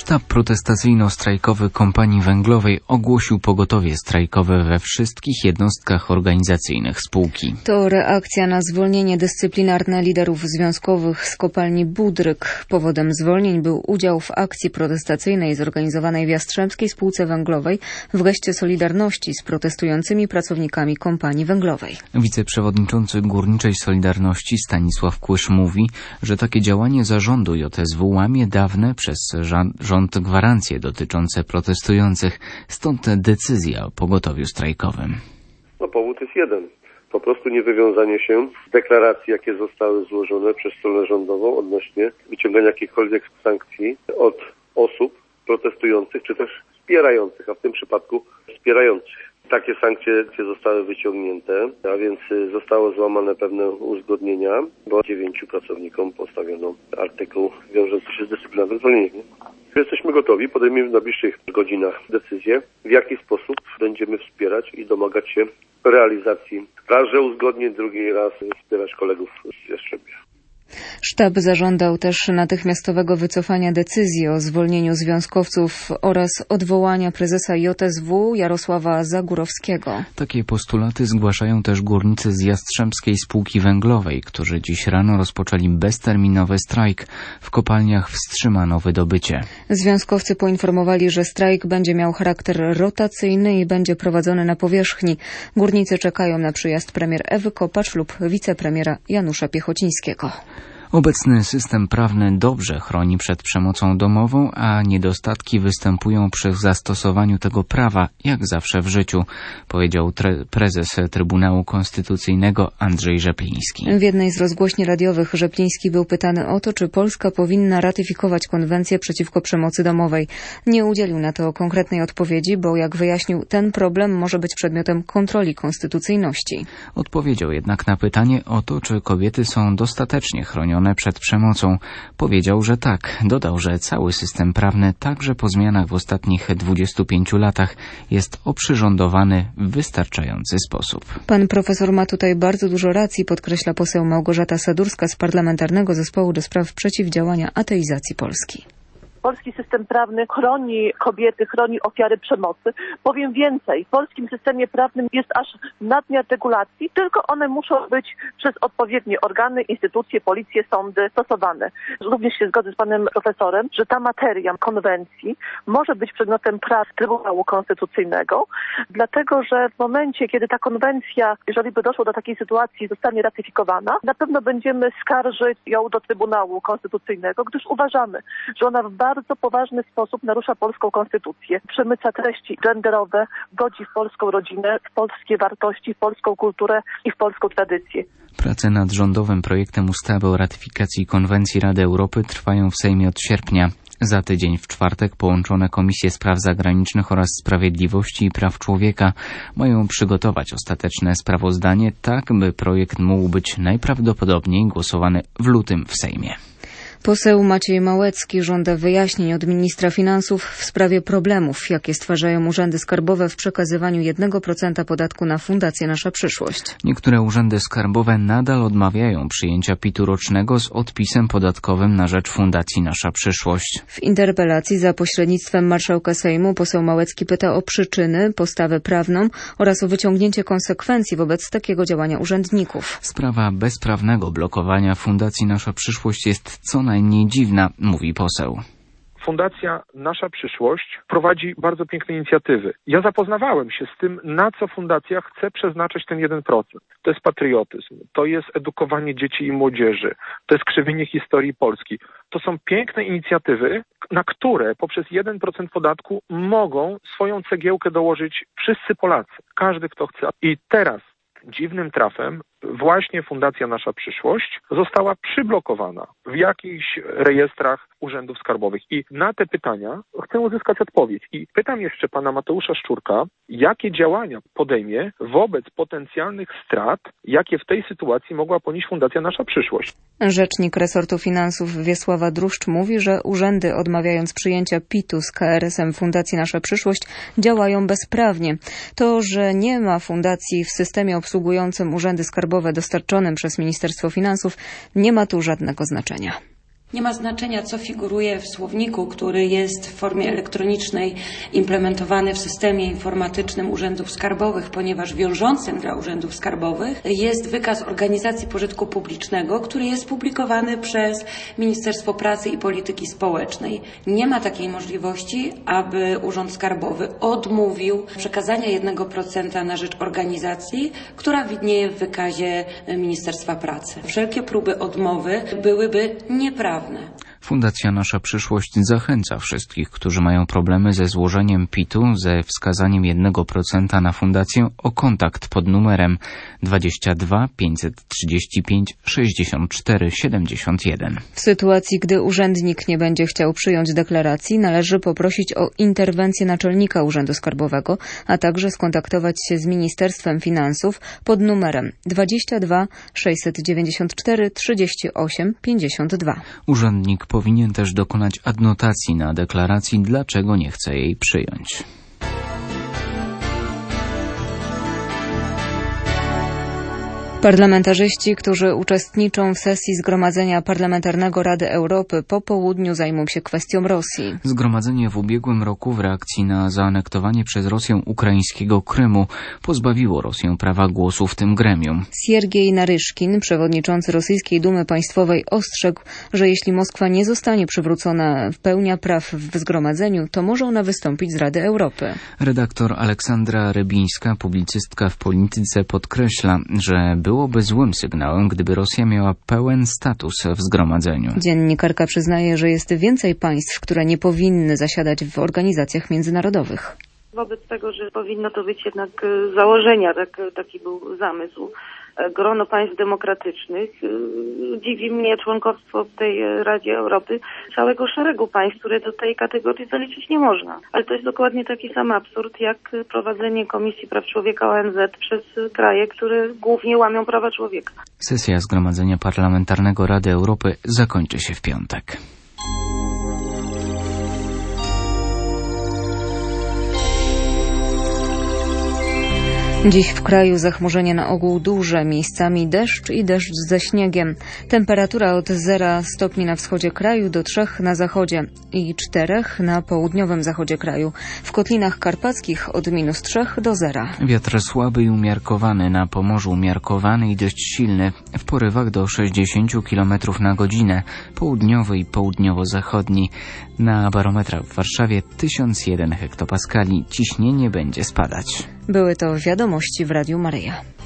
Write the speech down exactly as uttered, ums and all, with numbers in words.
Sztab protestacyjno-strajkowy Kompanii Węglowej ogłosił pogotowie strajkowe we wszystkich jednostkach organizacyjnych spółki. To reakcja na zwolnienie dyscyplinarne liderów związkowych z kopalni Budryk. Powodem zwolnień był udział w akcji protestacyjnej zorganizowanej w Jastrzębskiej Spółce Węglowej w geście solidarności z protestującymi pracownikami Kompanii Węglowej. Wiceprzewodniczący Górniczej Solidarności Stanisław Kłysz mówi, że takie działanie zarządu J S W łamie dawne przez rząd gwarancje dotyczące protestujących, stąd decyzja o pogotowiu strajkowym. No powód jest jeden. Po prostu niewywiązanie się z deklaracji, jakie zostały złożone przez stronę rządową odnośnie wyciągania jakichkolwiek sankcji od osób protestujących, czy też wspierających, a w tym przypadku wspierających. Takie sankcje zostały wyciągnięte, a więc zostało złamane pewne uzgodnienia, bo dziewięciu pracownikom postawiono artykuł wiążący się z dyscyplinarnym zwolnieniem. Jesteśmy gotowi, podejmiemy w najbliższych godzinach decyzję, w jaki sposób będziemy wspierać i domagać się realizacji raz, że uzgodnień, drugi raz wspierać kolegów z Jastrzębia. Sztab zażądał też natychmiastowego wycofania decyzji o zwolnieniu związkowców oraz odwołania prezesa J S W Jarosława Zagórowskiego. Takie postulaty zgłaszają też górnicy z Jastrzębskiej Spółki Węglowej, którzy dziś rano rozpoczęli bezterminowy strajk. W kopalniach wstrzymano wydobycie. Związkowcy poinformowali, że strajk będzie miał charakter rotacyjny i będzie prowadzony na powierzchni. Górnicy czekają na przyjazd premier Ewy Kopacz lub wicepremiera Janusza Piechocińskiego. Obecny system prawny dobrze chroni przed przemocą domową, a niedostatki występują przy zastosowaniu tego prawa, jak zawsze w życiu, powiedział tre- prezes Trybunału Konstytucyjnego Andrzej Rzepliński. W jednej z rozgłośni radiowych Rzepliński był pytany o to, czy Polska powinna ratyfikować konwencję przeciwko przemocy domowej. Nie udzielił na to konkretnej odpowiedzi, bo jak wyjaśnił, ten problem może być przedmiotem kontroli konstytucyjności. Odpowiedział jednak na pytanie o to, czy kobiety są dostatecznie chronione przed przemocą. Powiedział, że tak. Dodał, że cały system prawny, także po zmianach w ostatnich dwudziestu pięciu latach, jest oprzyrządowany w wystarczający sposób. Pan profesor ma tutaj bardzo dużo racji, podkreśla poseł Małgorzata Sadurska z Parlamentarnego Zespołu do Spraw Przeciwdziałania Ateizacji Polski. Polski system prawny chroni kobiety, chroni ofiary przemocy. Powiem więcej, w polskim systemie prawnym jest aż nadmiar regulacji, tylko one muszą być przez odpowiednie organy, instytucje, policje, sądy stosowane. Również się zgodzę z panem profesorem, że ta materia konwencji może być przedmiotem prac Trybunału Konstytucyjnego, dlatego że w momencie, kiedy ta konwencja, jeżeli by doszło do takiej sytuacji, zostanie ratyfikowana, na pewno będziemy skarżyć ją do Trybunału Konstytucyjnego, gdyż uważamy, że ona w bardzo poważny sposób narusza polską konstytucję, przemyca treści genderowe, godzi w polską rodzinę, w polskie wartości, w polską kulturę i w polską tradycję. Prace nad rządowym projektem ustawy o ratyfikacji Konwencji Rady Europy trwają w Sejmie od sierpnia. Za tydzień w czwartek połączone Komisje Spraw Zagranicznych oraz Sprawiedliwości i Praw Człowieka mają przygotować ostateczne sprawozdanie tak, by projekt mógł być najprawdopodobniej głosowany w lutym w Sejmie. Poseł Maciej Małecki żąda wyjaśnień od ministra finansów w sprawie problemów, jakie stwarzają urzędy skarbowe w przekazywaniu jednego procenta podatku na Fundację Nasza Przyszłość. Niektóre urzędy skarbowe nadal odmawiają przyjęcia P I T-u rocznego z odpisem podatkowym na rzecz Fundacji Nasza Przyszłość. W interpelacji za pośrednictwem marszałka Sejmu poseł Małecki pyta o przyczyny, postawę prawną oraz o wyciągnięcie konsekwencji wobec takiego działania urzędników. Sprawa bezprawnego blokowania Fundacji Nasza Przyszłość jest co najmniej dziwna, mówi poseł. Fundacja Nasza Przyszłość prowadzi bardzo piękne inicjatywy. Ja zapoznawałem się z tym, na co fundacja chce przeznaczyć ten jeden procent. To jest patriotyzm, to jest edukowanie dzieci i młodzieży, to jest krzewienie historii Polski. To są piękne inicjatywy, na które poprzez jeden procent podatku mogą swoją cegiełkę dołożyć wszyscy Polacy, każdy kto chce. I teraz dziwnym trafem właśnie Fundacja Nasza Przyszłość została przyblokowana w jakichś rejestrach urzędów skarbowych. I na te pytania chcę uzyskać odpowiedź. I pytam jeszcze pana Mateusza Szczurka, jakie działania podejmie wobec potencjalnych strat, jakie w tej sytuacji mogła ponieść Fundacja Nasza Przyszłość. Rzecznik resortu finansów Wiesława Druszcz mówi, że urzędy, odmawiając przyjęcia P I T-u z K R S em Fundacji Nasza Przyszłość, działają bezprawnie. To, że nie ma fundacji w systemie obsługującym urzędy skarbowe dostarczonym przez Ministerstwo Finansów, nie ma tu żadnego znaczenia. Nie ma znaczenia, co figuruje w słowniku, który jest w formie elektronicznej implementowany w systemie informatycznym urzędów skarbowych, ponieważ wiążącym dla urzędów skarbowych jest wykaz organizacji pożytku publicznego, który jest publikowany przez Ministerstwo Pracy i Polityki Społecznej. Nie ma takiej możliwości, aby Urząd Skarbowy odmówił przekazania jednego procenta na rzecz organizacji, która widnieje w wykazie Ministerstwa Pracy. Wszelkie próby odmowy byłyby nieprawne. Fundacja Nasza Przyszłość zachęca wszystkich, którzy mają problemy ze złożeniem P I T-u, ze wskazaniem jednego procenta na fundację, o kontakt pod numerem dwadzieścia dwa pięćset trzydzieści pięć sześćdziesiąt cztery siedemdziesiąt jeden. W sytuacji, gdy urzędnik nie będzie chciał przyjąć deklaracji, należy poprosić o interwencję naczelnika Urzędu Skarbowego, a także skontaktować się z Ministerstwem Finansów pod numerem dwadzieścia dwa sześćset dziewięćdziesiąt cztery trzydzieści osiem pięćdziesiąt dwa. Urzędnik powinien też dokonać adnotacji na deklaracji, dlaczego nie chce jej przyjąć. Parlamentarzyści, którzy uczestniczą w sesji Zgromadzenia Parlamentarnego Rady Europy, po południu zajmą się kwestią Rosji. Zgromadzenie w ubiegłym roku w reakcji na zaanektowanie przez Rosję ukraińskiego Krymu pozbawiło Rosję prawa głosu w tym gremium. Siergiej Naryszkin, przewodniczący Rosyjskiej Dumy Państwowej, ostrzegł, że jeśli Moskwa nie zostanie przywrócona w pełni praw w zgromadzeniu, to może ona wystąpić z Rady Europy. Redaktor Aleksandra Rybińska, publicystka w Polityce, podkreśla, że byłoby złym sygnałem, gdyby Rosja miała pełen status w zgromadzeniu. Dziennikarka przyznaje, że jest więcej państw, które nie powinny zasiadać w organizacjach międzynarodowych. Wobec tego, że powinno to być jednak z założenia, tak, taki był zamysł, grono państw demokratycznych. Dziwi mnie członkostwo w tej Radzie Europy całego szeregu państw, które do tej kategorii zaliczyć nie można. Ale to jest dokładnie taki sam absurd, jak prowadzenie Komisji Praw Człowieka O N Z przez kraje, które głównie łamią prawa człowieka. Sesja Zgromadzenia Parlamentarnego Rady Europy zakończy się w piątek. Dziś w kraju zachmurzenie na ogół duże, miejscami deszcz i deszcz ze śniegiem. Temperatura od zera stopni na wschodzie kraju do trzech na zachodzie i czterech na południowym zachodzie kraju. W Kotlinach Karpackich od minus trzech do zera. Wiatr słaby i umiarkowany, na Pomorzu umiarkowany i dość silny, w porywach do sześćdziesiąt kilometrów na godzinę, południowy i południowo-zachodni. Na barometrach w Warszawie tysiąc jeden hektopaskali, ciśnienie będzie spadać. Były to wiadomości w Radiu Maryja.